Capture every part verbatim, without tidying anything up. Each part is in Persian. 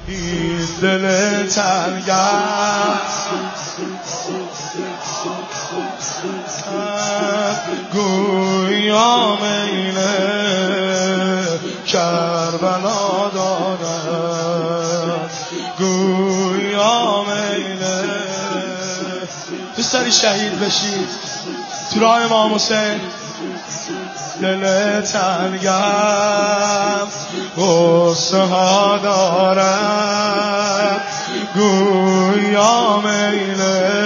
این دل تنگم گویا میل کربلا دارد، گویا میل دوست داری شهید بشی تو راه امام حسین. دل تنگم غصه ها دارد، گویا میل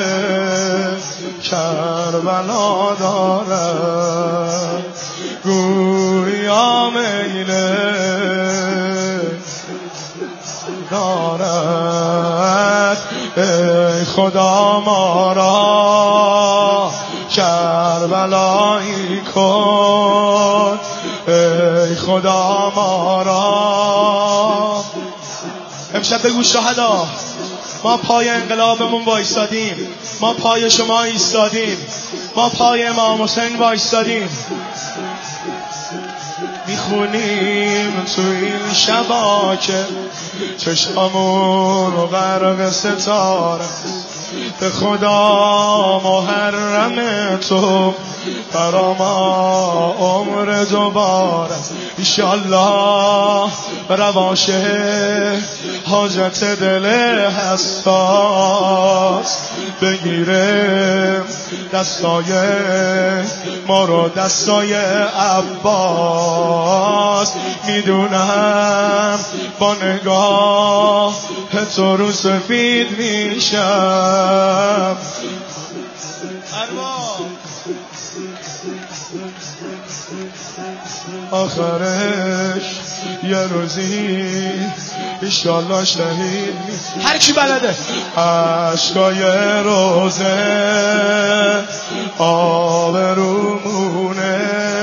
کربلا دارد، گویا میل دارد. ای خدا ما را کربلایی کن، ای خدا ما را. امشب بگو شهدا ما پای انقلابمون وایستادیم، ما پای شما ایستادیم، ما پای امام حسین وایستادیم. میخونیم تو این شبا که چشممون و غرق ستاره، به خدا محرم تو برا ما عمر دوباره. ایشالله رواشه حاجت دل حساس بگیره دستای ما رو، دستای عباس. میدونم با نگاه تو رو سفید میشم، آخرش یه روزی ایشالله شهید می. هر کی بلده عشقای روزه آبرومونه،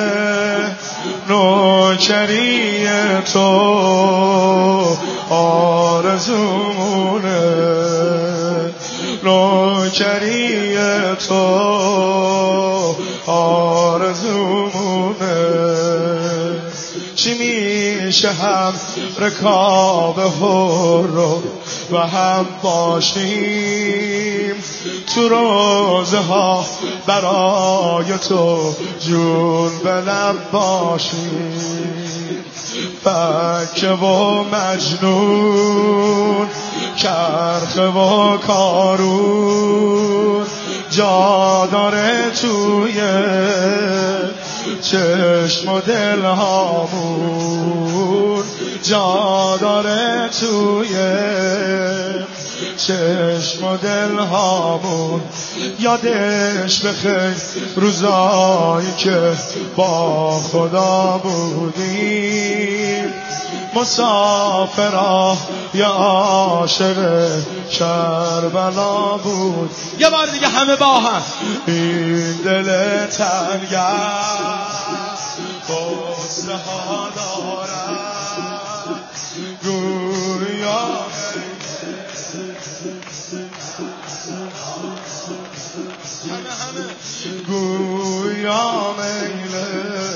نوکری تو آرزومونه، نوکری تو آرزومونه. چی میشه هم رکاب هر و هم باشیم تو روزه ها برای تو جون به لب باشیم. بکه و مجنون کرخه و کارون جا داره توی چشم و دل هامون، جا داره توی چشم و دل هامون. یادش بخیر روزایی که با خدا بودیم، مسافرا یا عاشق کربلا بود. یه بار دیگه همه با هم. این دل تنگم غصه ها دارد، گویا همه همه گویا میله.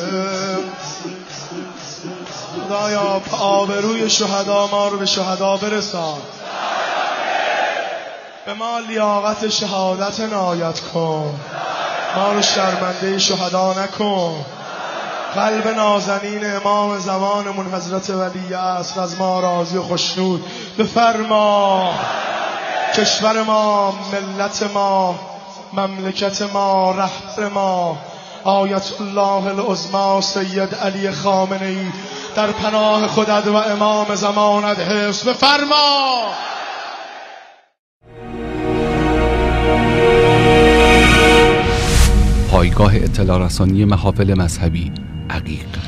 خدایا آبروی شهدا ما رو به شهدا برسان، به ما لیاقت شهادت عنایت کن، ما رو شرمنده شهدا نکن. قلب نازنین امام زمانمون حضرت ولی عصر از ما راضی و خوشنود بفرما. کشور ما، ملت ما، مملکت ما، رهبر ما آیت الله العظمی سید علی خامنه‌ای در پناه خودت و امام زمانت حفظ بفرما. پایگاه اطلاع رسانی محافل مذهبی عقیق.